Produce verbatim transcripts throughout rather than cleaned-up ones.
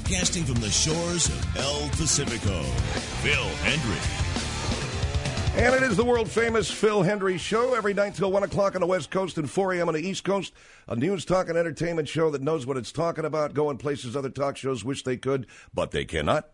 Broadcasting from the shores of El Pacifico, Phil Hendry. And it is the world-famous Phil Hendry Show every night till one o'clock on the West Coast and four a.m. on the East Coast. A news, talk, and entertainment show that knows what it's talking about, going places other talk shows wish they could, but they cannot.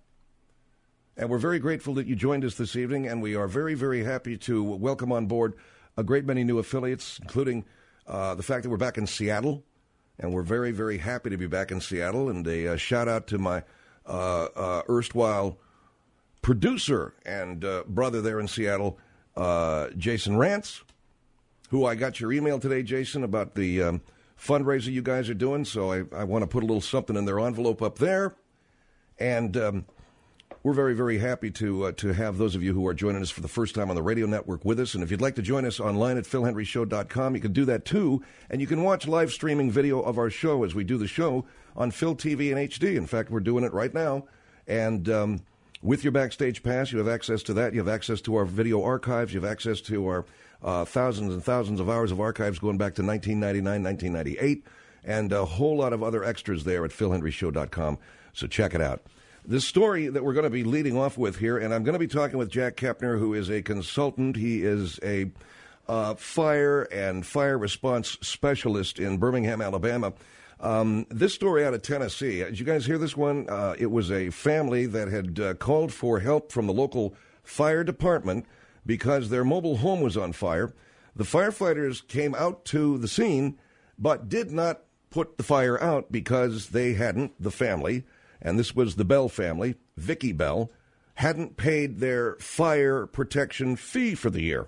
And we're very grateful that you joined us this evening, and we are very, very happy to welcome on board a great many new affiliates, including uh, the fact that we're back in Seattle. And we're very, very happy to be back in Seattle. And a uh, shout-out to my uh, uh, erstwhile producer and uh, brother there in Seattle, uh, Jason Rantz, who I got your email today, Jason, about the um, fundraiser you guys are doing. So I, I want to put a little something in their envelope up there. And um, we're very, very happy to uh, to have those of you who are joining us for the first time on the radio network with us. And if you'd like to join us online at phil hendry show dot com, you can do that too. And you can watch live streaming video of our show as we do the show on Phil T V and H D. In fact, we're doing it right now. And um, with your Backstage Pass, you have access to that. You have access to our video archives. You have access to our uh, thousands and thousands of hours of archives going back to nineteen ninety-nine, nineteen ninety-eight, and a whole lot of other extras there at phil hendry show dot com. So check it out. This story that we're going to be leading off with here, and I'm going to be talking with Jack Kepner, who is a consultant. He is a uh, fire and fire response specialist in Birmingham, Alabama. Um, this story out of Tennessee, did you guys hear this one? Uh, it was a family that had uh, called for help from the local fire department because their mobile home was on fire. The firefighters came out to the scene, but did not put the fire out because they hadn't, the family, and this was the Bell family, Vicky Bell, hadn't paid their fire protection fee for the year.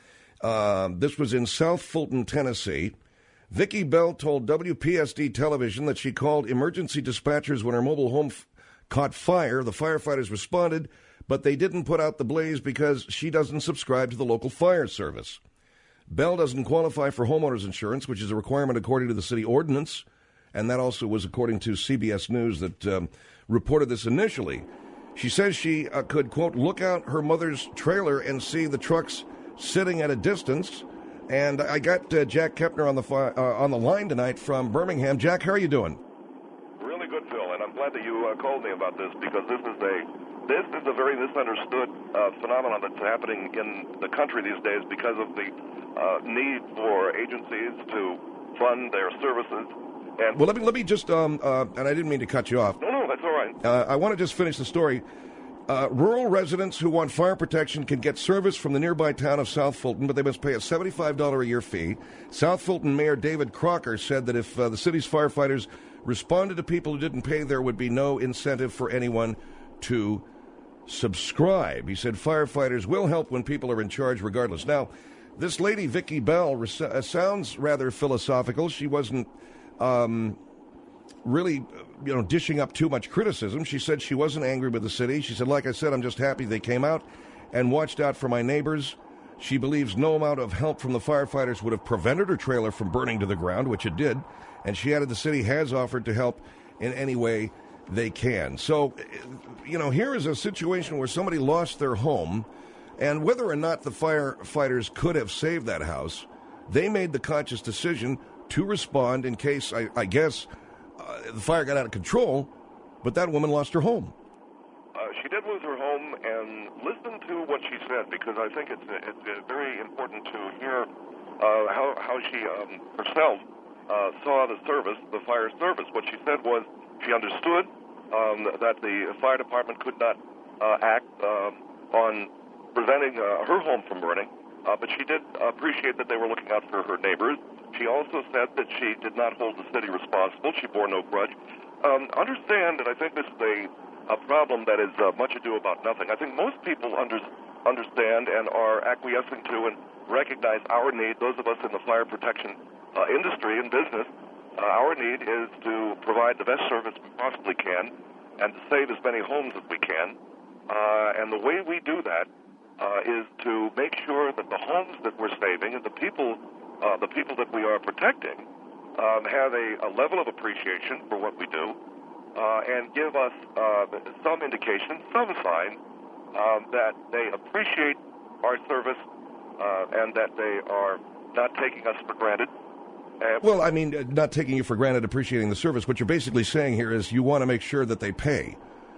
Uh, this was in South Fulton, Tennessee. Vicky Bell told W P S D television that she called emergency dispatchers when her mobile home f- caught fire. The firefighters responded, but they didn't put out the blaze because she doesn't subscribe to the local fire service. Bell doesn't qualify for homeowners insurance, which is a requirement according to the city ordinance. And that also was according to C B S News that um, reported this initially. She says she uh, could, quote, look out her mother's trailer and see the trucks sitting at a distance. And I got uh, Jack Kepner on the fi- uh, on the line tonight from Birmingham. Jack, how are you doing? Really good, Phil, and I'm glad that you uh, called me about this because this is a this is a very misunderstood uh, phenomenon that's happening in the country these days because of the uh, need for agencies to fund their services. And well, let me let me just, um, uh, and I didn't mean to cut you off. No, no, that's all right. Uh, I want to just finish the story. Uh, rural residents who want fire protection can get service from the nearby town of South Fulton, but they must pay a seventy-five dollars a year fee. South Fulton Mayor David Crocker said that if uh, the city's firefighters responded to people who didn't pay, there would be no incentive for anyone to subscribe. He said firefighters will help when people are in charge regardless. Now, this lady, Vicky Bell, res- uh, sounds rather philosophical. She wasn't Um, really, you know, dishing up too much criticism. She said she wasn't angry with the city. She said, like I said, I'm just happy they came out and watched out for my neighbors. She believes no amount of help from the firefighters would have prevented her trailer from burning to the ground, which it did. And she added the city has offered to help in any way they can. So, you know, here is a situation where somebody lost their home, and whether or not the firefighters could have saved that house, they made the conscious decision to respond in case, I, I guess, uh, the fire got out of control, but that woman lost her home. Uh, she did lose her home, and listen to what she said, because I think it's it's uh, very important to hear uh, how, how she um, herself uh, saw the service, the fire service. What she said was she understood um, that the fire department could not uh, act um, on preventing uh, her home from burning, uh, but she did appreciate that they were looking out for her neighbors. She also said that she did not hold the city responsible. She bore no grudge. Um, understand that I think this is a, a problem that is uh, much ado about nothing. I think most people under, understand and are acquiescing to and recognize our need, those of us in the fire protection uh, industry and business, uh, our need is to provide the best service we possibly can and to save as many homes as we can. Uh, and the way we do that uh, is to make sure that the homes that we're saving and the people Uh, the people that we are protecting um, have a, a level of appreciation for what we do uh, and give us uh, some indication, some sign um, that they appreciate our service uh, and that they are not taking us for granted Uh, Well, I mean, uh, not taking you for granted, appreciating the service. What you're basically saying here is you want to make sure that they pay.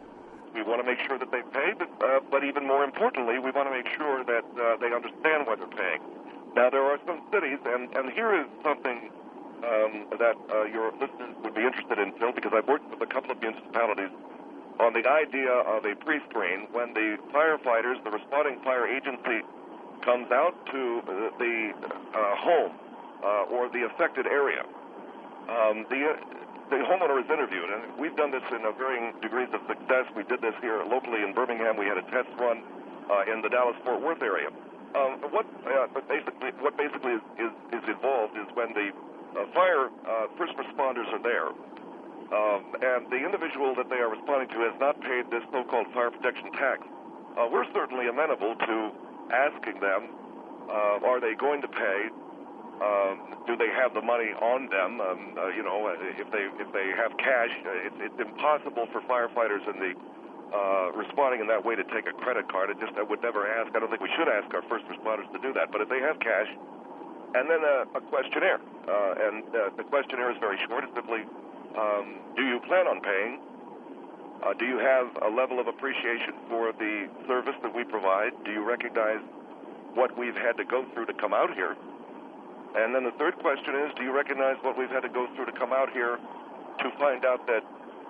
We want to make sure that they pay, but, uh, but even more importantly, we want to make sure that uh, they understand why they're paying. Now, there are some cities, and, and here is something um, that uh, your listeners would be interested in, Phil, because I've worked with a couple of municipalities on the idea of a pre-screen when the firefighters, the responding fire agency, comes out to uh, the uh, home uh, or the affected area. Um, the, uh, the homeowner is interviewed, and we've done this in a varying degrees of success. We did this here locally in Birmingham. We had a test run uh, in the Dallas-Fort Worth area. Um, what uh, basically what basically is, is, is involved is when the uh, fire uh, first responders are there, um, and the individual that they are responding to has not paid this so-called fire protection tax. Uh, we're certainly amenable to asking them, uh, are they going to pay? Um, do they have the money on them? Um, uh, you know, if they if they have cash, uh, it's, it's impossible for firefighters in the uh, responding in that way to take a credit card. It just I would never ask. I don't think we should ask our first responders to do that. But if they have cash, and then a, a questionnaire, uh, and uh, the questionnaire is very short. It's simply, um, do you plan on paying? Uh, do you have a level of appreciation for the service that we provide? Do you recognize what we've had to go through to come out here? And then the third question is, do you recognize what we've had to go through to come out here to find out that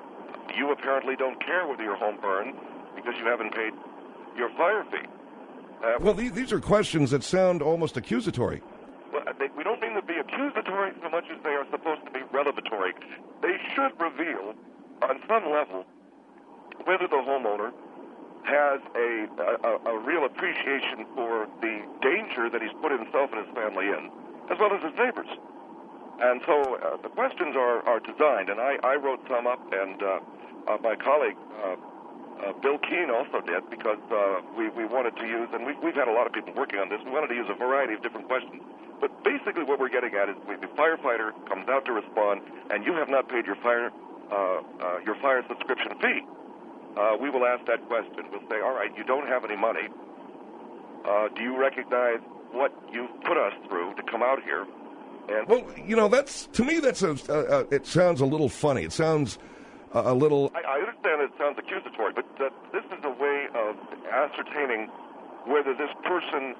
you apparently don't care whether your home burns because you haven't paid your fire fee? Uh, Well, these, these are questions that sound almost accusatory. Well, they, we don't mean to be accusatory so much as they are supposed to be revelatory. They should reveal, on some level, whether the homeowner has a, a, a real appreciation for the danger that he's put himself and his family in, as well as his neighbors. And so uh, the questions are, are designed, and I, I wrote some up, and uh, uh, my colleague uh, uh, Bill Keene also did, because uh, we, we wanted to use, and we, we've had a lot of people working on this, we wanted to use a variety of different questions. But basically what we're getting at is the firefighter comes out to respond, and you have not paid your fire, uh, uh, your fire subscription fee. Uh, we will ask that question. We'll say, all right, you don't have any money. Uh, do you recognize what you've put us through to come out here? And Well, you know, that's to me, that's a, uh, uh, it sounds a little funny. It sounds uh, a little. I, I understand it sounds accusatory, but uh, this is a way of ascertaining whether this person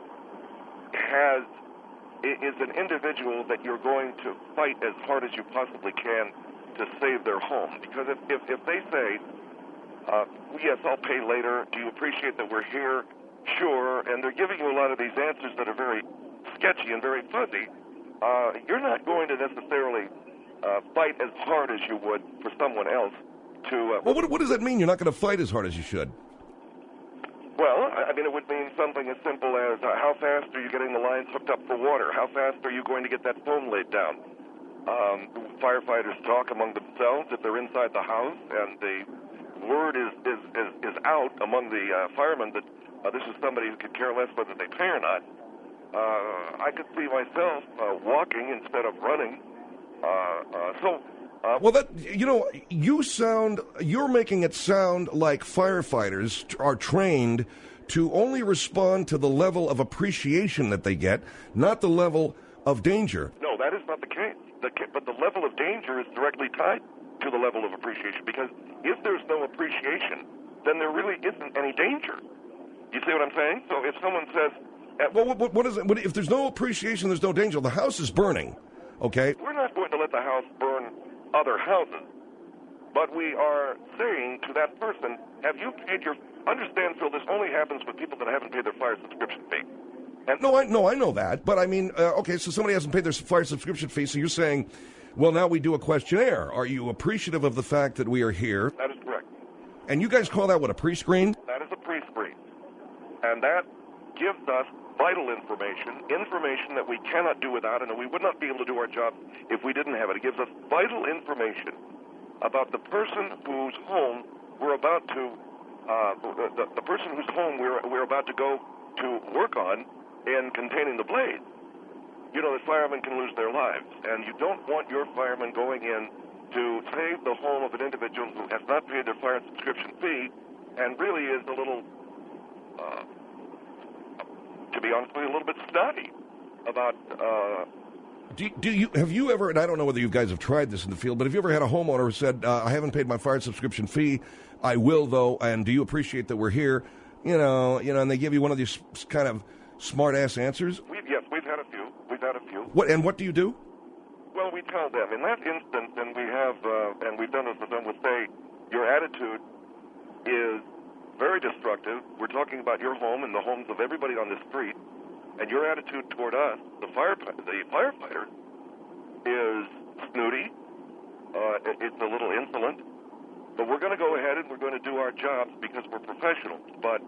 has is an individual that you're going to fight as hard as you possibly can to save their home. Because if, if, if they say, uh, yes, I'll pay later, do you appreciate that we're here? Sure. And they're giving you a lot of these answers that are very sketchy and very fuzzy. Uh, you're not going to necessarily uh, fight as hard as you would for someone else to... Uh, Well, what, what does that mean? You're not going to fight as hard as you should? Well, I mean, it would mean something as simple as uh, how fast are you getting the lines hooked up for water? How fast are you going to get that foam laid down? Um, firefighters talk among themselves if they're inside the house, and the word is is, is, is out among the uh, firemen that uh, this is somebody who could care less whether they pay or not. Uh, I could see myself uh, walking instead of running. Uh, uh, so... Uh, Well, that you know, you sound you're making it sound like firefighters t- are trained to only respond to the level of appreciation that they get, not the level of danger. No, that is not the case. The, ca- but the level of danger is directly tied to the level of appreciation, because if there's no appreciation, then there really isn't any danger. You see what I'm saying? So if someone says... Uh, Well, what, what, what is it? What, if there's no appreciation, there's no danger. The house is burning, okay? We're not going to let the house burn other houses, but we are saying to that person, have you paid your... Understand, Phil, this only happens with people that haven't paid their fire subscription fee. And No, I no, I know that, but I mean, uh, okay, so somebody hasn't paid their fire subscription fee, so you're saying, well, now we do a questionnaire. Are you appreciative of the fact that we are here? that is correct. And you guys call that, what, a pre-screen? That is a pre-screen. And that gives us vital information, information that we cannot do without, and we would not be able to do our job if we didn't have it. It gives us vital information about the person whose home we're about to, uh, the, the person whose home we're, we're about to go to work on in containing the blaze. You know that firemen can lose their lives, and you don't want your firemen going in to save the home of an individual who has not paid their fire subscription fee and really is a little... Uh, to be honest with you, a little bit snotty about uh, Do, do you have you ever? And I don't know whether you guys have tried this in the field, but have you ever had a homeowner who said, uh, "I haven't paid my fire subscription fee. I will though." And do you appreciate that we're here? You know, you know, and they give you one of these kind of smart ass answers. We've, yes, we've had a few. We've had a few. What and what do you do? Well, we tell them in that instance, and we have, uh, and we've done this with them. We'll say your attitude is very destructive. We're talking about your home and the homes of everybody on the street. And your attitude toward us, the fire, the firefighter, is snooty. Uh, it's a little insolent. But we're going to go ahead and we're going to do our jobs because we're professionals. But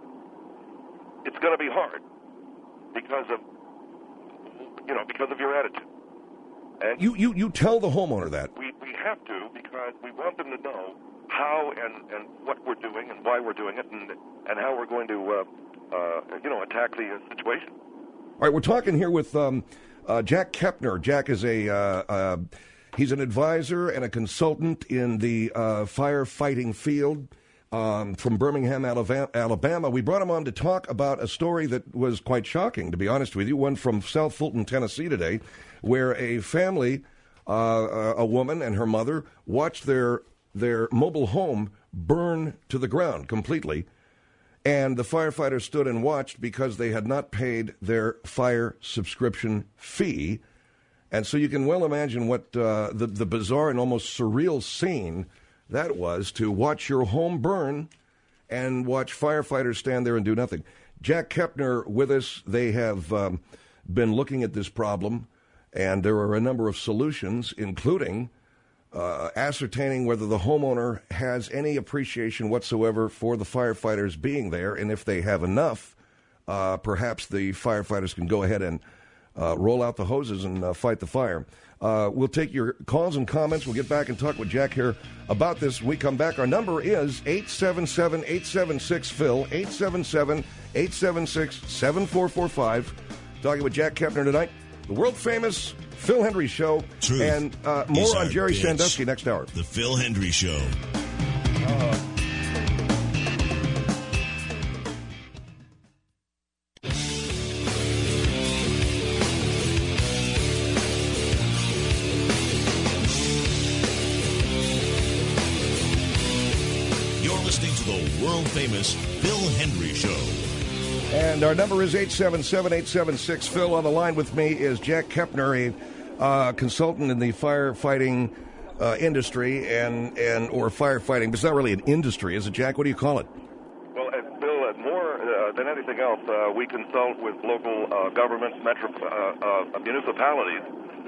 it's going to be hard because of, you know, because of your attitude. And you, you, you tell the homeowner that. We, we have to because we want them to know how and, and what we're doing and why we're doing it and, and how we're going to, uh, uh, you know, attack the uh, situation. All right, we're talking here with um, uh, Jack Kepner. Jack is a uh, uh, he's an advisor and a consultant in the uh, firefighting field um, from Birmingham, Alabama. We brought him on to talk about a story that was quite shocking, to be honest with you. One from South Fulton, Tennessee today, where a family, uh, a woman and her mother, watched their their mobile home burn to the ground completely. And the firefighters stood and watched because they had not paid their fire subscription fee. And so you can well imagine what uh, the, the bizarre and almost surreal scene that was to watch your home burn and watch firefighters stand there and do nothing. Jack Kepner with us. They have um, been looking at this problem, and there are a number of solutions, including Uh, ascertaining whether the homeowner has any appreciation whatsoever for the firefighters being there, and if they have enough, uh, perhaps the firefighters can go ahead and uh, roll out the hoses and uh, fight the fire. Uh, we'll take your calls and comments. We'll get back and talk with Jack here about this when we come back. Our number is eight seven seven, eight seven six, Phil, eight seven seven, eight seven six, seven four four five. Talking with Jack Kepner tonight, the world-famous Phil Hendrie Show, Truth and uh, more on Jerry bitch. Sandusky next hour. The Phil Hendrie Show. Uh, You're listening to the world-famous Phil Hendrie Show. And our number is eight seven seven, eight seven six, Phil. On the line with me is Jack Kepner, a uh, consultant in the firefighting uh, industry and, and or firefighting. But it's not really an industry, is it, Jack? What do you call it? Well, uh, Bill, uh, more uh, than anything else, uh, we consult with local uh, governments, metro, uh, uh, municipalities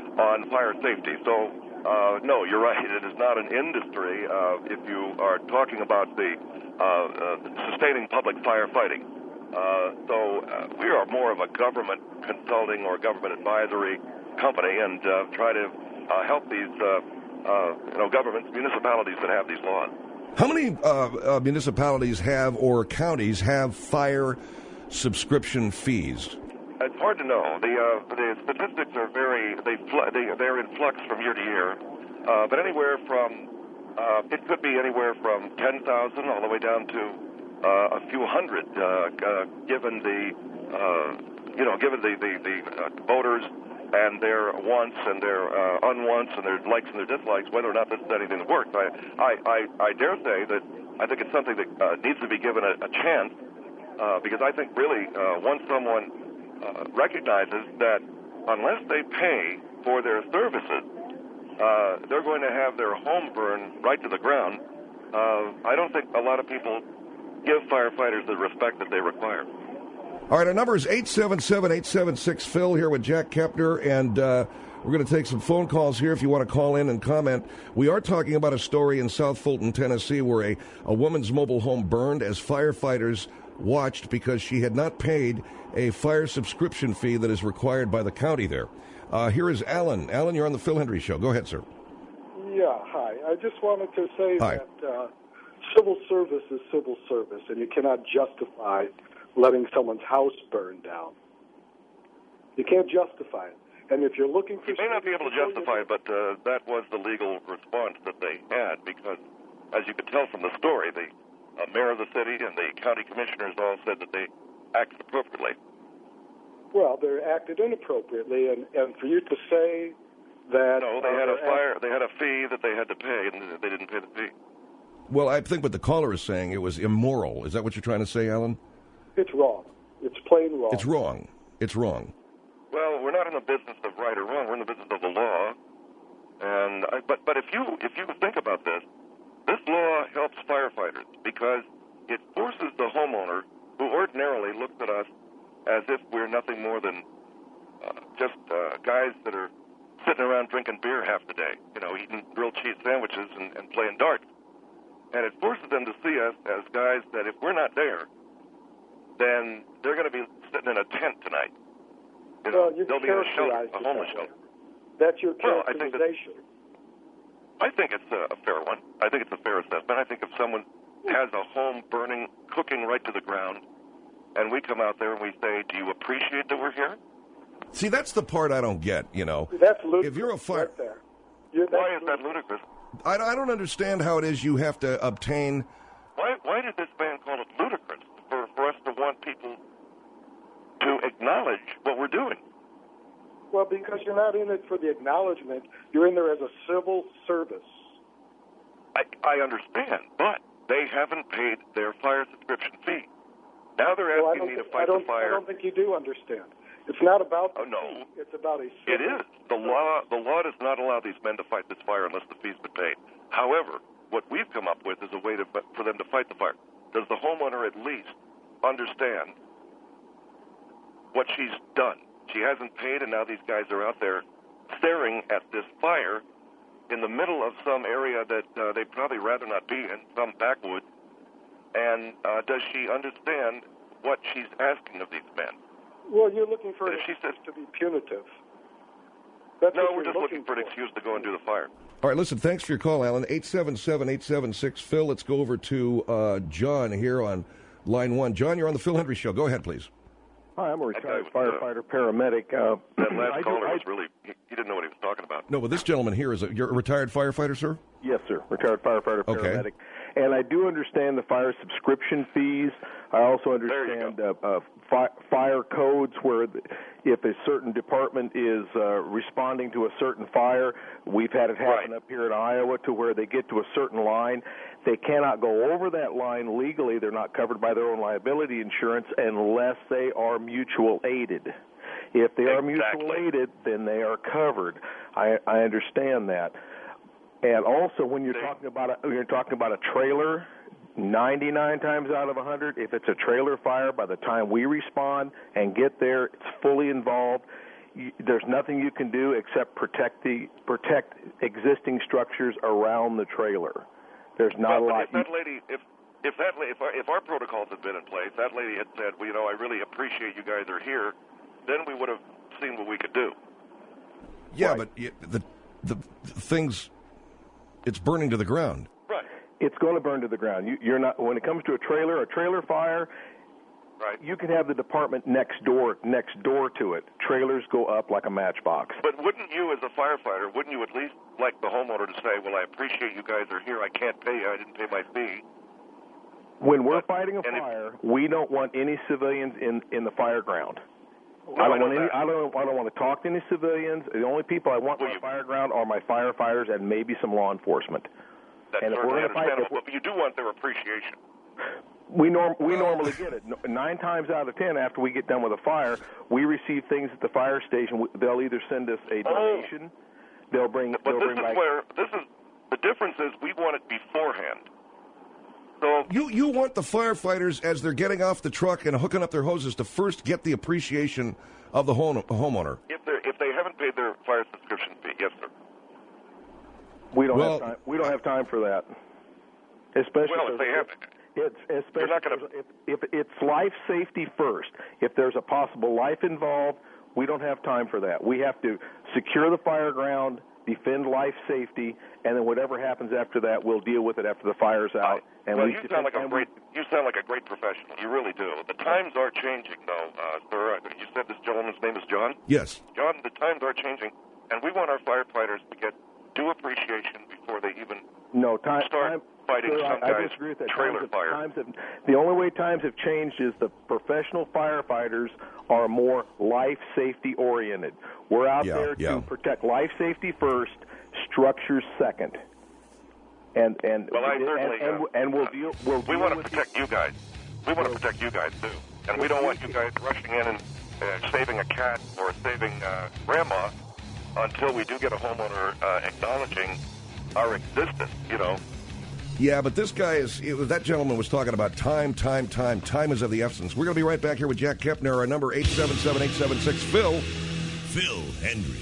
on fire safety. So, uh, no, you're right. It is not an industry uh, if you are talking about the uh, uh, sustaining public firefighting. Uh, so uh, we are more of a government consulting or government advisory company, and uh, try to uh, help these uh, uh, you know governments, municipalities that have these laws. How many uh, uh, municipalities have or counties have fire subscription fees? It's hard to know. The uh, the statistics are very they fl- they they're in flux from year to year, uh, but anywhere from uh, it could be anywhere from ten thousand all the way down to Uh, a few hundred, uh, uh, given the, uh, you know, given the the, the uh, voters and their wants and their uh, unwants and their likes and their dislikes, whether or not this is anything that works. I, I, I, I dare say that I think it's something that uh, needs to be given a, a chance, uh, because I think really uh, once someone uh, recognizes that unless they pay for their services, uh, they're going to have their home burn right to the ground. Uh, I don't think a lot of people give firefighters the respect that they require. All right, our number is eight seven seven, eight seven six, Phil, here with Jack Kepner, and uh, we're going to take some phone calls here if you want to call in and comment. We are talking about a story in South Fulton, Tennessee, where a, a woman's mobile home burned as firefighters watched because she had not paid a fire subscription fee that is required by the county there. Uh, here is Alan. Alan, you're on the Phil Hendrie Show. Go ahead, sir. Yeah, hi. I just wanted to say Hi. that uh, civil service is civil service, and you cannot justify letting someone's house burn down. You can't justify it. And if you're looking for... You may not be able to justify it, but uh, that was the legal response that they had, because, as you could tell from the story, the uh, mayor of the city and the county commissioners all said that they acted appropriately. Well, they acted inappropriately, and, and for you to say that... No, they uh, had a they're fire. They had a fee that they had to pay, and they didn't pay the fee. Well, I think what the caller is saying, it was immoral. Is that what you're trying to say, Alan? It's wrong. It's plain wrong. It's wrong. It's wrong. Well, we're not in the business of right or wrong. We're in the business of the law. And I, but but if you if you think about this, this law helps firefighters because it forces the homeowner, who ordinarily looks at us as if we're nothing more than uh, just uh, guys that are sitting around drinking beer half the day, you know, eating grilled cheese sandwiches and, and playing darts. And it forces them to see us as guys that if we're not there, then they're going to be sitting in a tent tonight. You know, well, you they'll be in a shelter, characterize a it homeless that way. shelter. That's your Well, I think that- characterization. I think it's a, a fair one. I think it's a fair assessment. I think if someone has a home burning, cooking right to the ground, and we come out there and we say, do you appreciate that we're here? See, that's the part I don't get, you know. That's ludicrous. If you're a fire... Right there. You're, that's Why is that ludicrous? I, I don't understand how it is you have to obtain... Why, why did this man call it ludicrous for, for us to want people to acknowledge what we're doing? Well, because you're not in it for the acknowledgement. You're in there as a civil service. I, I understand, but they haven't paid their fire subscription fee. Now they're Well, I asking don't me think, to fight I don't, the fire. I don't think you do understand. It's not about the Oh, no. fee. It's about a It civil is. The law The law does not allow these men to fight this fire unless the fee's been paid. However, what we've come up with is a way to, for them to fight the fire. Does the homeowner at least understand what she's done? She hasn't paid, and now these guys are out there staring at this fire in the middle of some area that uh, they'd probably rather not be in, some backwoods. And uh, does she understand what she's asking of these men? Well, you're looking for But an if she excuse says- to be punitive. That's No, what we're you're just looking for an for. excuse to go and do the fire. All right, listen, thanks for your call, Alan. eight seven seven, eight seven six, Phil. Let's go over to uh, John here on line one. John, you're on the Phil Hendry Show. Go ahead, please. Hi, I'm a retired That guy was, uh, firefighter, paramedic. Uh, That last I do- caller I- was really, he, he didn't know what he was talking about. No, but this gentleman here is a, you're a retired firefighter, sir? Yes, sir. Retired firefighter, Okay. paramedic. And I do understand the fire subscription fees. I also There you understand uh, uh, fi- fire codes where the, if a certain department is uh, responding to a certain fire, we've had it happen Right. up here in Iowa to where they get to a certain line. They cannot go over that line legally. They're not covered by their own liability insurance unless they are mutual aided. If they are Exactly. mutual aided, then they are covered. I, I understand that. And also, when you're They- talking about a, when you're talking about a trailer, ninety-nine times out of one hundred, if it's a trailer fire, by the time we respond and get there, it's fully involved. You, there's nothing you can do except protect the protect existing structures around the trailer. There's not Well, a but lot. if that lady, if if that la- if our, if our protocols had been in place, that lady had said, well, you know, I really appreciate you guys are here, then we would have seen what we could do. Yeah, Right. but y- the, the the things, it's burning to the ground. Right. It's going to burn to the ground. You, you're not when it comes to a trailer, a trailer fire. Right. You can have the department next door next door to it. Trailers go up like a matchbox. But wouldn't you, as a firefighter, wouldn't you at least like the homeowner to say, well, I appreciate you guys are here. I can't pay you. I didn't pay my fee. When we're But- fighting a and if- fire, we don't want any civilians in, in the fire ground. No, I I don't know want any. that. I don't. I don't want to talk to any civilians. The only people I want Well, in you- the fire ground are my firefighters and maybe some law enforcement. That's And if we're certainly gonna fight- understandable, but you do want their appreciation. We norm we Well- normally get it. No- Nine times out of ten, after we get done with a fire, we receive things at the fire station. They'll either send us a Oh. donation. They'll bring. But they'll this bring is like, where this is the difference is we want it beforehand. So You you want the firefighters, as they're getting off the truck and hooking up their hoses, to first get the appreciation of the home, homeowner. if they if they haven't paid their fire subscription fee, yes, sir. we don't Well- have time. We don't have time for that. Especially Well, if they have, It's especially You're not gonna- if, if it's life safety first. If there's a possible life involved, we don't have time for that. We have to secure the fire ground, defend life safety, and then whatever happens after that, we'll deal with it after the fire's out. And well, we you defend- sound like a and we- great you sound like a great professional. You really do. The times are changing, though, uh, sir. You said this gentleman's name is John. Yes. John, the times are changing, and we want our firefighters to get due appreciation before they even No, time. start time fighting sir, some I, I guy's disagree with that. trailer times have, fire. Times have, the only way times have changed is the professional firefighters are more life safety oriented. We're out Yeah, there yeah. to protect life safety first, structures second. And and Well, I and, certainly, and, uh, and we'll deal. We'll We deal want to with protect you guys. We want to protect you guys, too. And we don't want you guys rushing in and uh, saving a cat or saving uh, grandma until we do get a homeowner uh, acknowledging our existence, you know. Yeah, but this guy is, it was, that gentleman was talking about time, time, time. Time is of the essence. We're going to be right back here with Jack Kepner. Our number eight seven seven, eight seven six, Phil. Phil Hendrie.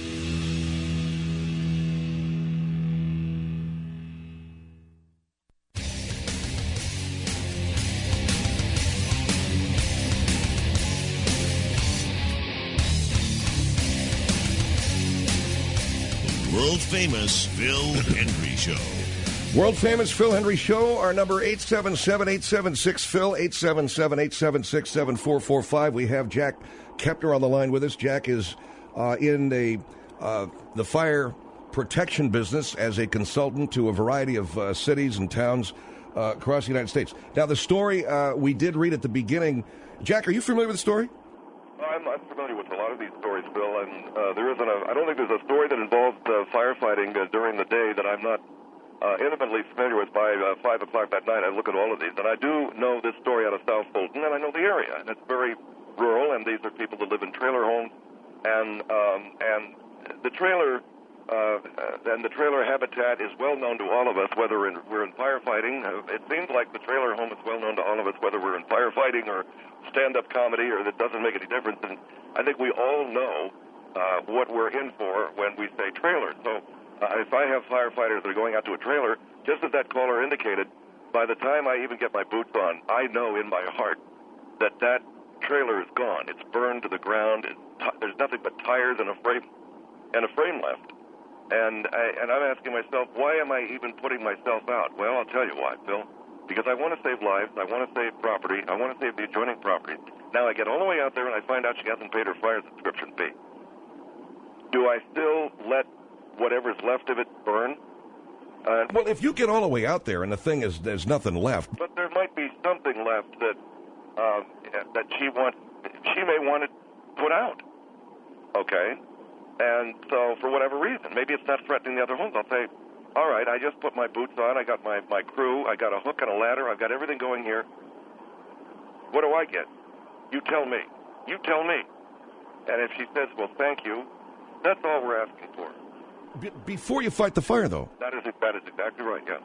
World famous Phil Hendrie Show. World famous Phil Hendrie Show. Our number eight seven seven, eight seven six, Phil, eight seven seven, eight seven six, seven four four five. We have Jack Kepner on the line with us. Jack is uh, in the, uh, the fire protection business as a consultant to a variety of uh, cities and towns uh, across the United States. Now, the story uh, we did read at the beginning. Jack, are you familiar with the story? I'm, I'm familiar with a lot of these stories, Bill, and uh, there isn't a, I don't think there's a story that involves uh, firefighting uh, during the day that I'm not uh, intimately familiar with. By uh, five o'clock that night, I look at all of these, and I do know this story out of South Fulton, and I know the area, and it's very rural, and these are people that live in trailer homes, and um, and the trailer uh, and the trailer habitat is well known to all of us, whether in, we're in firefighting. Uh, it seems like the trailer home is well known to all of us, whether we're in firefighting or stand-up comedy, or that doesn't make any difference. And I think we all know uh, what we're in for when we say trailer. So uh, if I have firefighters that are going out to a trailer, just as that caller indicated, by the time I even get my boots on, I know in my heart that that trailer is gone. It's burned to the ground. It's t- there's nothing but tires and a frame and a frame left. And I, and I'm asking myself, why am I even putting myself out? Well, I'll tell you why, Phil. Because I want to save lives, I want to save property, I want to save the adjoining property. Now I get all the way out there and I find out she hasn't paid her fire subscription fee. Do I still let whatever's left of it burn? Uh, Well, if you get all the way out there and the thing is there's nothing left. but there might be something left that uh, that she wants. She may want it put out. Okay, and so for whatever reason, maybe it's not threatening the other homes. I'll say, all right, I just put my boots on. I got my, my crew. I got a hook and a ladder. I've got everything going here. What do I get? You tell me. You tell me. And if she says, well, thank you, that's all we're asking for. B- before you fight the fire, though. That is that is exactly right, yeah.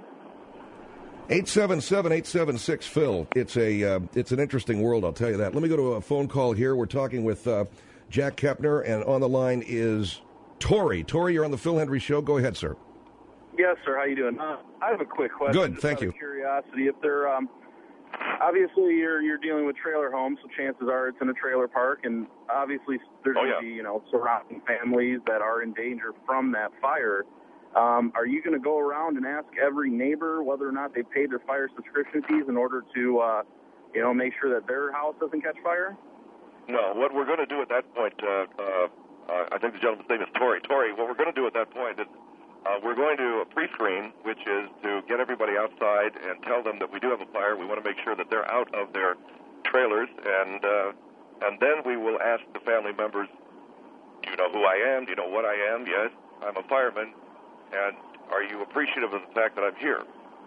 eight seven seven, eight seven six, Phil. It's a uh, it's an interesting world, I'll tell you that. Let me go to a phone call here. We're talking with uh, Jack Kepner, and on the line is Tori. Tori, you're on the Phil Hendrie Show. Go ahead, sir. Yes, sir. How you doing? Uh, I have a quick question. Good, just thank out you. of curiosity, if they're um, obviously you're you're dealing with trailer homes, so chances are it's in a trailer park, and obviously there's Oh, going to yeah. be you know surrounding families that are in danger from that fire. Um, are you going to go around and ask every neighbor whether or not they paid their fire subscription fees in order to uh, you know make sure that their house doesn't catch fire? No, what we're going to do at that point, uh, uh, uh, I think the gentleman's name is Tori. Tori, what we're going to do at that point is uh, we're going to pre-screen, which is to get everybody outside and tell them that we do have a fire. We want to make sure that they're out of their trailers, and uh, and then we will ask the family members, do you know who I am? Do you know what I am? Yes, I'm a fireman. And are you appreciative of the fact that I'm here?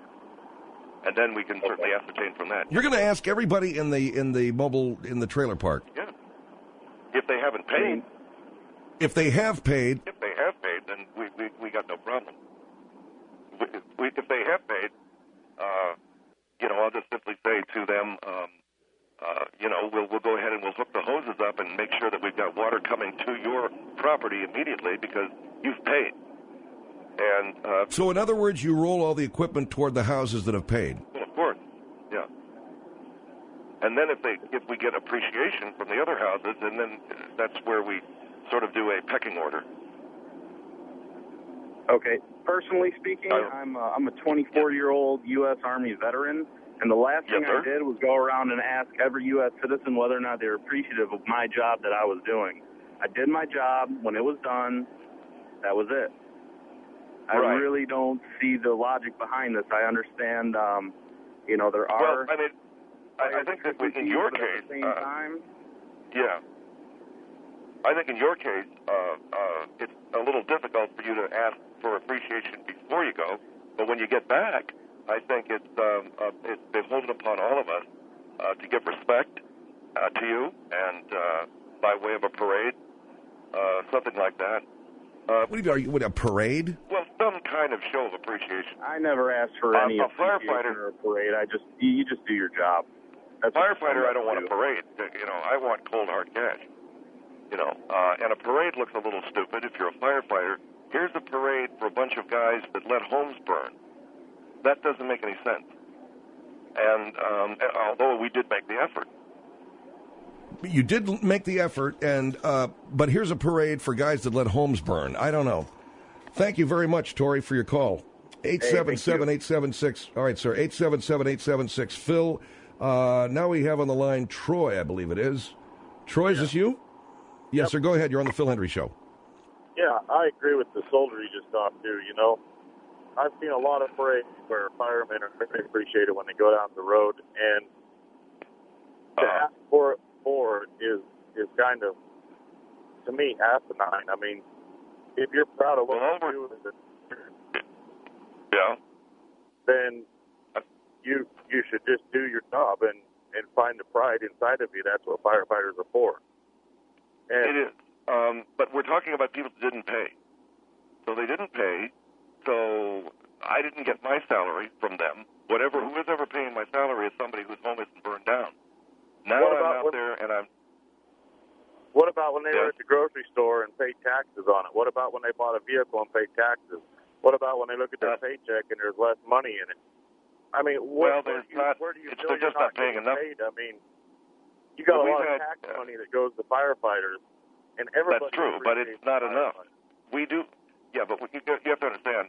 And then we can certainly ascertain from that. You're going to ask everybody in the in the mobile in the trailer park Yeah. If they haven't paid, if they have paid. if they have paid, then we we, we got no problem. We, we, if they have paid, uh, you know, I'll just simply say to them, um, uh, you know, we'll we'll go ahead and we'll hook the hoses up and make sure that we've got water coming to your property immediately because you've paid. And uh, So, in other words, you roll all the equipment toward the houses that have paid. well, of course, yeah. And then if they if we get appreciation from the other houses, and then that's where we sort of do a pecking order. Okay. Personally speaking, Uh, I'm a, I'm a twenty-four-year-old U S Army veteran, and the last Yes, thing sir. I did was go around and ask every U S citizen whether or not they were appreciative of my job that I was doing. I did my job. When it was done, that was it. I Right. really don't see the logic behind this. I understand, um, you know, there Well, are... I mean, I, I think that in your but case, at the same uh, time, Yeah. I think in your case, uh, uh, it's a little difficult for you to ask for appreciation before you go, but when you get back, I think it's, um, uh, it's beholden upon all of us uh, to give respect uh, to you, and uh, by way of a parade, uh, something like that. Uh, What do you, are you, what, a parade? well, some kind of show of appreciation. I never asked for Uh, any a appreciation firefighter- or a parade. I just you you just do your job. That's what Firefighter, I don't want a do. parade. You know, I want cold hard cash. You know, uh, and a parade looks a little stupid if you're a firefighter. Here's a parade for a bunch of guys that let homes burn. That doesn't make any sense. And um, although we did make the effort. You did make the effort, and uh, but here's a parade for guys that let homes burn. I don't know. Thank you very much, Tori, for your call. eight seven seven, eight seven six. All right, sir, eight seven seven, eight seven six. Phil, uh, now we have on the line Troy, I believe it is. Troy, is this you? Yes, sir, go ahead. You're on the Phil Hendry Show. Yeah, I agree with the soldier you just talked to, you know. I've seen a lot of parades where firemen are very appreciated when they go down the road, and to Uh, ask for it for is, is kind of, to me, asinine. I mean, if you're proud of what Well, you do, yeah. then you you should just do your job and, and find the pride inside of you. That's what firefighters are for. And It is. Um, but we're talking about people that didn't pay. So they didn't pay. So I didn't get my salary from them. Whatever, who is ever paying my salary is somebody whose home isn't burned down. Now What I'm about out when- there and I'm. What about when they were Yes. at the grocery store and paid taxes on it? What about when they bought a vehicle and paid taxes? What about when they look at their Uh, paycheck and there's less money in it? I mean, Well, where, where there's do you, not- where do you it's- feel they're you're just not paying getting enough. paid? I mean, you got Well, a lot we've of had, tax uh, money that goes to firefighters, and everybody. That's true, but it's appreciates not enough. firefighters. We do, yeah, but we, you you have to understand,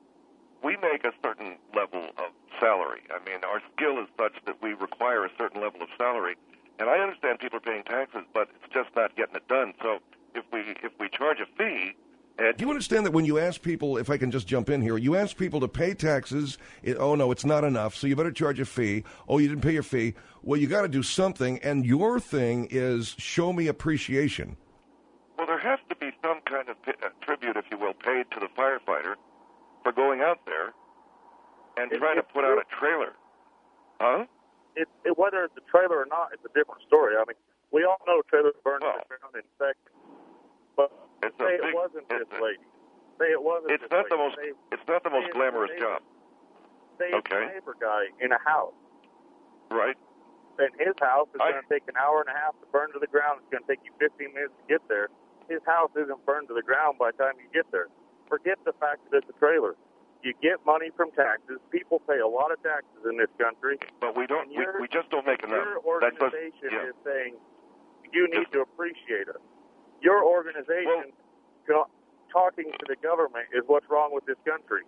we make a certain level of salary. I mean, our skill is such that we require a certain level of salary. And I understand people are paying taxes, but it's just not getting it done. So if we if we charge a fee, and Do you understand that when you ask people, if I can just jump in here, you ask people to pay taxes, it, oh, no, it's not enough, so you better charge a fee. Oh, you didn't pay your fee. Well, you got to do something, and your thing is show me appreciation. well, there has to be some kind of pi- uh, tribute, if you will, paid to the firefighter for going out there and It- trying to it's put out true. a trailer. Huh? It, it, whether it's a trailer or not, it's a different story. I mean, we all know trailers burn Well, to the ground in seconds. But It's a say big, it wasn't it's, this lady. Say it wasn't it's this not the lady. most Say, it's not the most say- glamorous say- job, say it's Okay. a neighbor guy in a house. right? And his house is I- going to take an hour and a half to burn to the ground. It's going to take you fifteen minutes to get there. His house isn't burned to the ground by the time you get there. Forget the fact that it's a trailer. You get money from taxes. People pay a lot of taxes in this country. But we don't. And We, your- we just don't make enough. Your That does- organization yeah. is saying you need Just- to appreciate us. Your organization go- talking to the government is what's wrong with this country.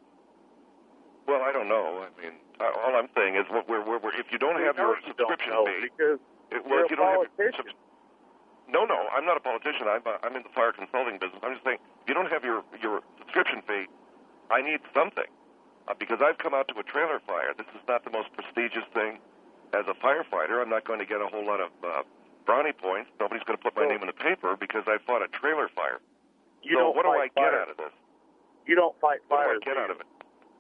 Well, I don't know. I mean, uh, all I'm saying is, what we're, we're, we're, if you don't We have know your you don't subscription know fee, because it, well, you're if you a don't have your politician. subs- no, no, I'm not a politician. I'm uh, I'm in the fire consulting business. I'm just saying, if you don't have your your subscription fee, I need something uh, because I've come out to a trailer fire. This is not the most prestigious thing as a firefighter. I'm not going to get a whole lot of uh, brownie points. Nobody's going to put my So- name in the paper because I fought a trailer fire. You so don't what do I fight get fires. out of this? You don't fight What fires. do I get do out you? of it?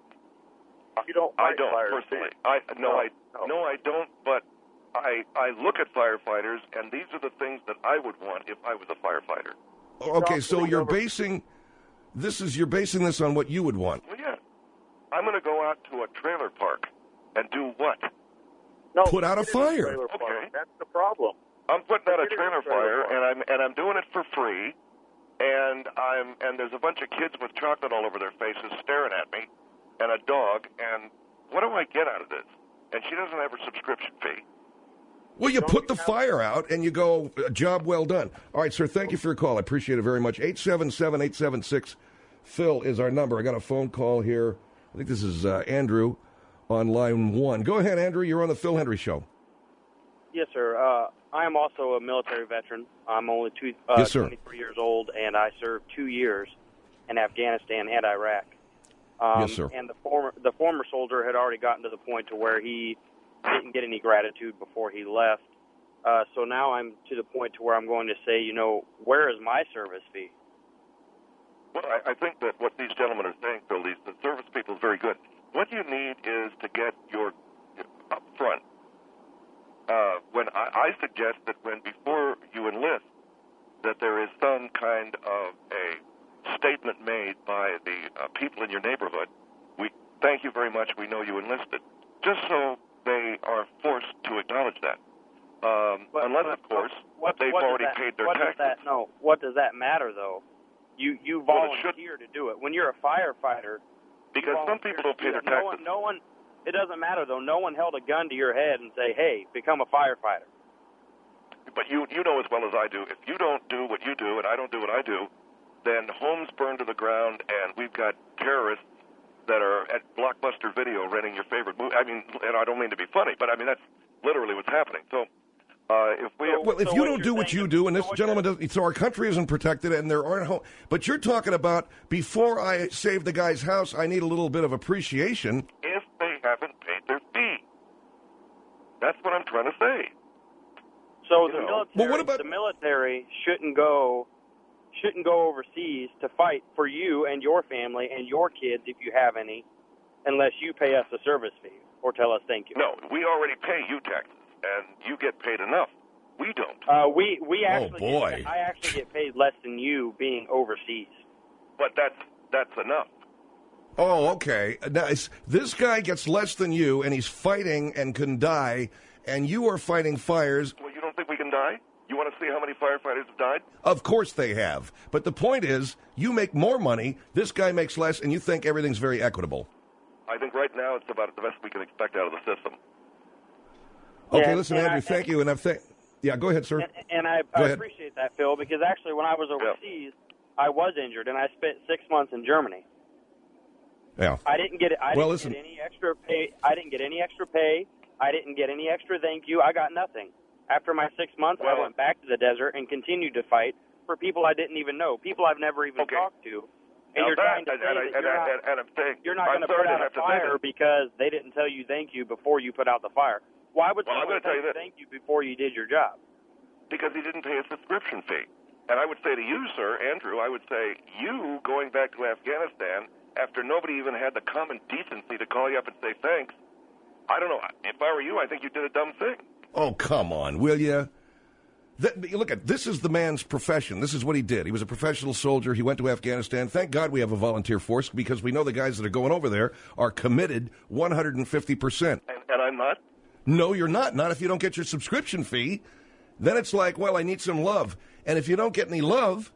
You don't I fight don't fires, do personally. you? I no, No, I no. no, I don't. But I I look at firefighters, and these are the things that I would want if I was a firefighter. Okay, talk so to the you're government. basing this is you're basing this on what you would want. Well, yeah, I'm going to go out to a trailer park and do what? No, Put out a it is fire. trailer park. Okay. That's the problem. I'm putting out a It is a trailer trailer fire, park. and I'm and I'm doing it for free. And I'm and there's a bunch of kids with chocolate all over their faces staring at me, and a dog. And what do I get out of this? And she doesn't have her subscription fee. Well, you Don't put you the have- fire out and you go, "A job well done." All right, sir, thank you for your call. I appreciate it very much. eight seven seven, eight seven six, Phil is our number. I got a phone call here. I think this is uh, Andrew on line one. Go ahead, Andrew. You're on the Phil Hendry Show. Yes, sir. Uh, I am also a military veteran. I'm only two, uh, Yes, sir. twenty-three years old, and I served two years in Afghanistan and Iraq. Um, Yes, sir. And the former the former soldier had already gotten to the point to where he didn't get any gratitude before he left. Uh, so now I'm to the point to where I'm going to say, you know, where is my service fee? Well, I, I think that what these gentlemen are saying, Phil, these the service people is very good. What you need is to get your up front. Uh, when I, I suggest that when before you enlist, that there is some kind of a statement made by the uh, people in your neighborhood. We thank you very much. We know you enlisted. Just so they are forced to acknowledge that. Um, but, unless, but, of course, what, they've what already that, paid their what taxes. Does that, no, what does that matter, though? You you Well, it volunteer to do it. When you're a firefighter, because some people don't pay their no taxes. one, no one, it doesn't matter, though. No one held a gun to your head and say, hey, become a firefighter. But you you know as well as I do, if you don't do what you do and I don't do what I do, then homes burn to the ground, and we've got terrorists that are at Blockbuster Video renting your favorite movie. I mean, and I don't mean to be funny, but I mean that's literally what's happening. So, uh, if we well, if so you what don't do what you is, do, and this so gentleman doesn't, so our country isn't protected, and there aren't home. But you're talking about before I save the guy's house, I need a little bit of appreciation. If they haven't paid their fee, that's what I'm trying to say. So You the know. military, Well, what about- the military shouldn't go shouldn't go overseas to fight for you and your family and your kids, if you have any, unless you pay us a service fee or tell us thank you. No, we already pay you taxes, and you get paid enough. We don't. Uh, we we actually Oh, boy. Get, I actually get paid less than you being overseas. But that's that's enough. Oh, okay. Now, it's, this guy gets less than you, and he's fighting and can die, and you are fighting fires. Well, you don't think we can die? You want to see how many firefighters have died? Of course they have. But the point is, you make more money, this guy makes less, and you think everything's very equitable. I think right now it's about the best we can expect out of the system. Okay, Yeah, listen, and Andrew, I- thank you. And I've th- yeah, go ahead, sir. And, and I, Go I ahead. appreciate that, Phil, because actually when I was overseas, I was injured, and I spent six months in Germany. Yeah. I didn't get I Well, didn't listen. get any extra pay. I didn't get any extra pay. I didn't get any extra thank you. I got nothing. After my six months, Well- I went back to the desert and continued to fight for people I didn't even know, people I've never even Okay. talked to. And Now you're that, trying to and, say and, that and, you're not, and, and I'm saying, you're not I'm going to sorry put out to a have to say fire this. because they didn't tell you thank you before you put out the fire. Why would Well, I'm someone gonna tell you you this. thank you before you did your job? Because he didn't pay a subscription fee. And I would say to you, sir, Andrew, I would say you going back to Afghanistan after nobody even had the common decency to call you up and say thanks, I don't know. If I were you, I think you did a dumb thing. Oh, come on, will you? Th- look at this is the man's profession. This is what he did. He was a professional soldier. He went to Afghanistan. Thank God we have a volunteer force because we know the guys that are going over there are committed one hundred fifty percent. And, and I'm not. No, you're not. Not if you don't get your subscription fee. Then it's like, well, I need some love. And if you don't get any love,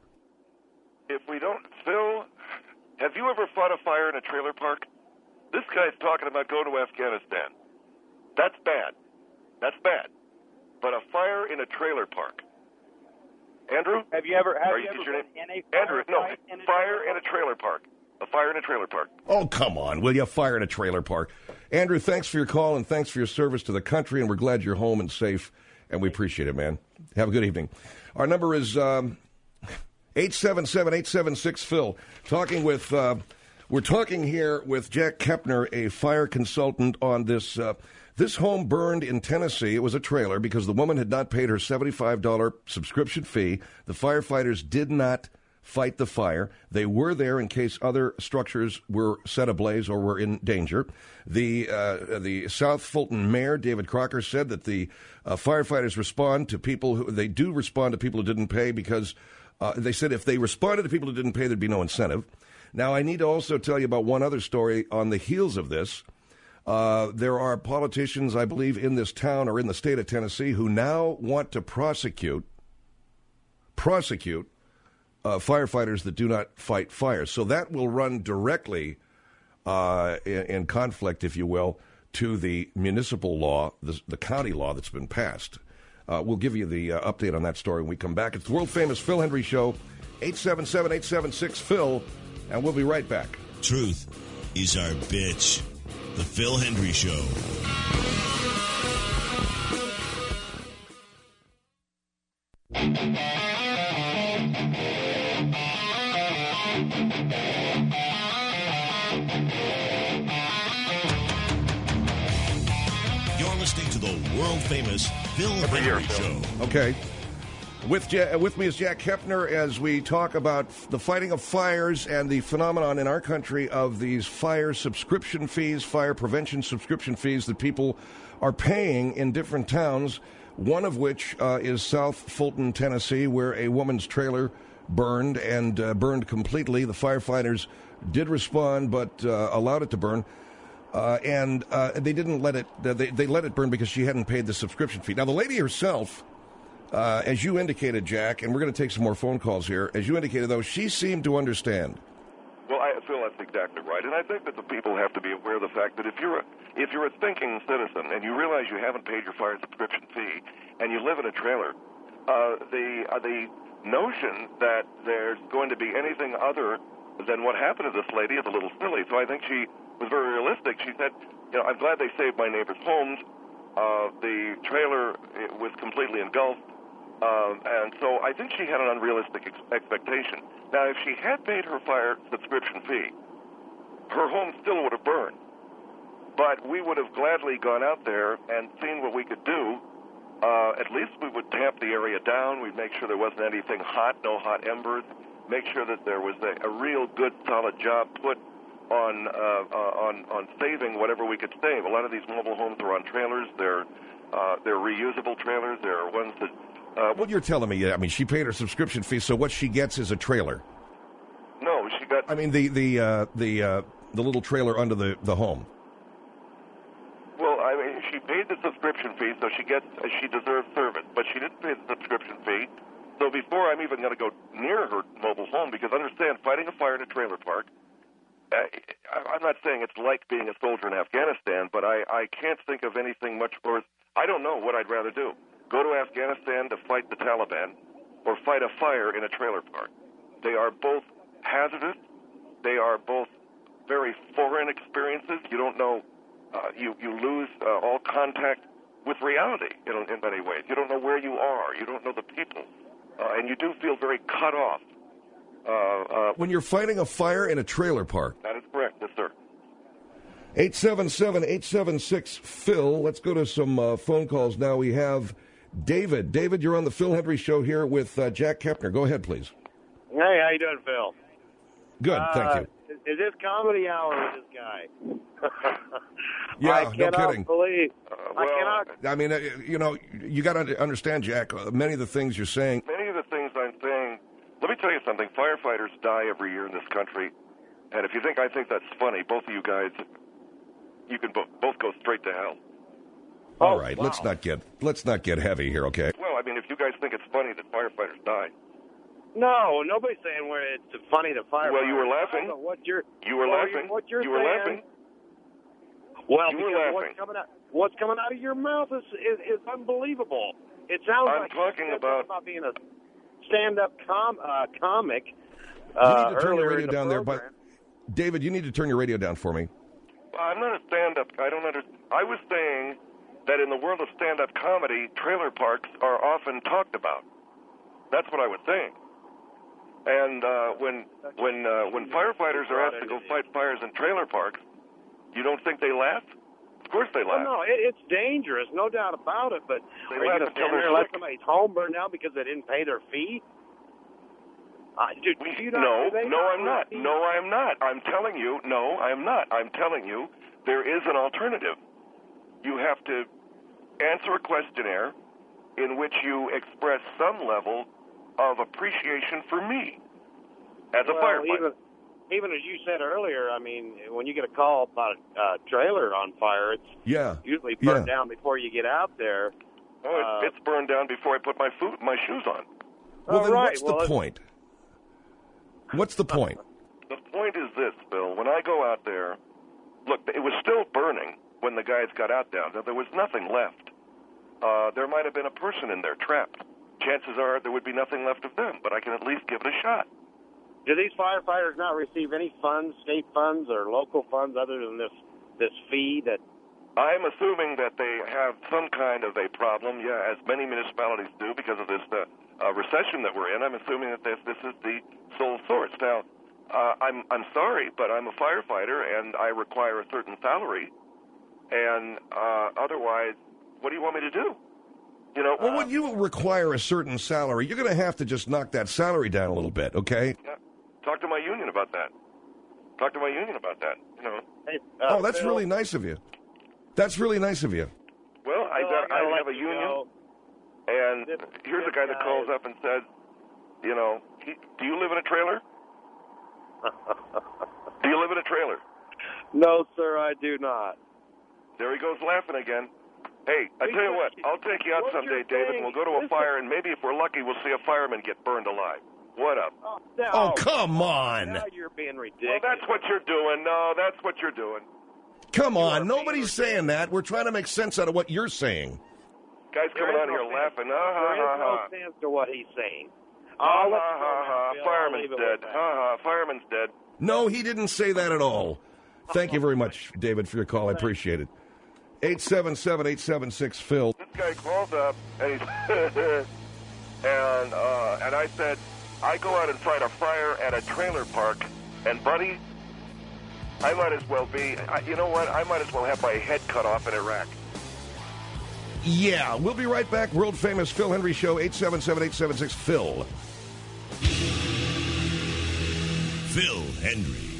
If we don't, Phil, have you ever fought a fire in a trailer park? This guy's talking about going to Afghanistan. That's bad. That's bad. But a fire in a trailer park. Andrew? Have you ever have Are you you- ever is your been name- in a fire Andrew, no, fight in a fire trailer in a trailer park. A fire in a trailer park. oh, come on, will you? Fire in a trailer park. Andrew, thanks for your call and thanks for your service to the country, and we're glad you're home and safe, and we appreciate it, man. Have a good evening. Our number is um, eight seven seven, eight seven six, Phil. Talking with, uh, we're talking here with Jack Kepner, a fire consultant, on this. Uh, this home burned in Tennessee. It was a trailer because the woman had not paid her seventy-five dollars subscription fee. The firefighters did not fight the fire. They were there in case other structures were set ablaze or were in danger. The uh, the South Fulton mayor, David Crocker, said that the uh, firefighters respond to people who, they do respond to people who didn't pay because uh, they said if they responded to people who didn't pay, there'd be no incentive. Now, I need to also tell you about one other story on the heels of this. Uh, there are politicians, I believe, in this town or in the state of Tennessee who now want to prosecute, prosecute uh, firefighters that do not fight fires. So that will run directly uh, in, in conflict, if you will, to the municipal law, the, the county law that's been passed. Uh, we'll give you the uh, update on that story when we come back. It's the world-famous Phil Hendry Show, eight seven seven, eight seven six, Phil, and we'll be right back. Truth is our bitch. The Phil Hendry Show. You're listening to the world world-famous Phil Henry Show. Okay. With, Ja- with me is Jack Kepner as we talk about the fighting of fires and the phenomenon in our country of these fire subscription fees, fire prevention subscription fees that people are paying in different towns, one of which uh, is South Fulton, Tennessee, where a woman's trailer burned and uh, burned completely. The firefighters did respond but uh, allowed it to burn. Uh, and uh, they didn't let it, they, they let it burn because she hadn't paid the subscription fee. Now, the lady herself, uh, as you indicated, Jack, and we're going to take some more phone calls here, as you indicated, though, she seemed to understand. Well, I feel that's exactly right, and I think that the people have to be aware of the fact that if you're a, if you're a thinking citizen and you realize you haven't paid your fire subscription fee and you live in a trailer, uh, the uh, the notion that there's going to be anything other than what happened to this lady is a little silly. So I think she was very realistic. She said, you know, I'm glad they saved my neighbor's homes. Uh, the trailer was completely engulfed. Um, and so I think she had an unrealistic ex- expectation. Now, if she had paid her fire subscription fee, her home still would have burned. But we would have gladly gone out there and seen what we could do. Uh, at least we would tamp the area down. We'd make sure there wasn't anything hot, no hot embers. Make sure that there was a, a real good, solid job put on, uh, uh, on on saving whatever we could save. A lot of these mobile homes are on trailers. They're uh, they're reusable trailers. There are ones that. Uh, what you're telling me, I mean, she paid her subscription fee, so what she gets is a trailer. No, she got. I mean, the the uh, the uh, the little trailer under the, the home. Well, I mean, she paid the subscription fee, so she gets she deserves service, but she didn't pay the subscription fee. So before I'm even going to go near her mobile home, because understand, fighting a fire in a trailer park, I, I'm not saying it's like being a soldier in Afghanistan, but I, I can't think of anything much worse. I don't know what I'd rather do. Go to Afghanistan to fight the Taliban or fight a fire in a trailer park. They are both hazardous. They are both very foreign experiences. You don't know, uh, you, you lose uh, all contact with reality in, in many ways. You don't know where you are. You don't know the people. Uh, and you do feel very cut off. Uh, uh, when you're fighting a fire in a trailer park. That is correct, yes, sir. eight seven seven, eight seven six, Phil. Let's go to some uh, phone calls now. We have David. David, you're on the Phil Henry Show here with uh, Jack Kepner. Go ahead, please. Hey, how you doing, Phil? Good, uh, thank you. Is, is this comedy hour with this guy? Yeah, I no cannot kidding. believe. Uh, well, I cannot. I mean, uh, you know, you got to understand, Jack, uh, many of the things you're saying. Many of the things I'm saying, let me tell you something. Firefighters die every year in this country. And if you think I think that's funny, both of you guys, you can bo- both go straight to hell. All Oh, right, wow. let's not get let's not get heavy here, okay? Well, I mean, if you guys think it's funny that firefighters die, No, nobody's saying where it's funny to fire. Well, you were laughing. I don't know what you're. you were what laughing. You're, what you're you were saying. laughing. Well, You were because laughing. what's coming out, what's coming out of your mouth is is, is unbelievable. It sounds I'm like talking you're about- about being a stand-up com uh, comic. You Uh, need to turn your earlier radio in the down there, but program. David, you need to turn your radio down for me. I'm not a stand-up. I don't understand. I was saying that in the world of stand-up comedy, trailer parks are often talked about. That's what I was saying. And uh, when when uh, when firefighters are asked to go fight fires in trailer parks, you don't think they laugh? Of course they Well, laugh. no, it, it's dangerous, no doubt about it. But They are you laugh going to until stand there they're and let sick. somebody's home burn down because they didn't pay their fee? Uh, dude, do you not, No, do they no, I'm not. receive- No, I'm not. I'm telling you, no, I'm not. I'm telling you, there is an alternative. You have to answer a questionnaire in which you express some level of appreciation for me as a well, firefighter. Even, even as you said earlier, I mean, when you get a call about a uh, trailer on fire, it's Yeah. usually burned Yeah. down before you get out there. Oh, uh, it's, it's burned down before I put my food, my shoes on. Well, All then right, what's well, the it's- point? What's the point? The point is this, Bill. When I go out there, look, it was still burning when the guys got out there. Now, there was nothing left. Uh, there might have been a person in there trapped. Chances are there would be nothing left of them, but I can at least give it a shot. Do these firefighters not receive any funds, state funds or local funds, other than this this fee that? I'm assuming that they have some kind of a problem, yeah, as many municipalities do because of this uh, uh, recession that we're in. I'm assuming that this, this is the sole source. Now, uh, I'm I'm sorry, but I'm a firefighter and I require a certain salary, and uh, otherwise, what do you want me to do? You know. Well, when you require a certain salary, you're going to have to just knock that salary down a little bit, okay? Yeah. Talk to my union about that. Talk to my union about that. You know. Hey, uh, oh, that's Phil, really nice of you. That's really nice of you. Well, I, Phil, got, I, I have a to union, go. and This, here's this a guy that guy calls is... up and says, you know, he, do you live in a trailer? Do you live in a trailer? No, sir, I do not. There he goes laughing again. Hey, I tell you what, I'll take you out What someday, you're David, saying- and we'll go to a listen. fire, and maybe if we're lucky, we'll see a fireman get burned alive. What up? Oh, now, Oh, come on. Now you're being Well, ridiculous. that's what you're doing. No, that's what you're doing. Come are on. Nobody's being saying that. We're trying to make sense out of what you're saying. Guys There coming is on no here sense- laughing. Ha, ha, There is ha, no ha. sense to what he's saying. Ha, I'll let ha, you go ha, now, ha. Bill. I'll Fireman's leave it dead. with that. Ha, ha. Fireman's dead. No, he didn't say that at all. Thank you very much, David, for your call. I appreciate it. eight seven seven, eight seven six, Phil. This guy calls up, and he's and uh, and I said, I go out and fight a fire at a trailer park, and buddy, I might as well be. I, you know what? I might as well have my head cut off in Iraq. Yeah, we'll be right back. World famous Phil Hendry Show, eight seven seven, eight seven six, Phil. Phil Hendry.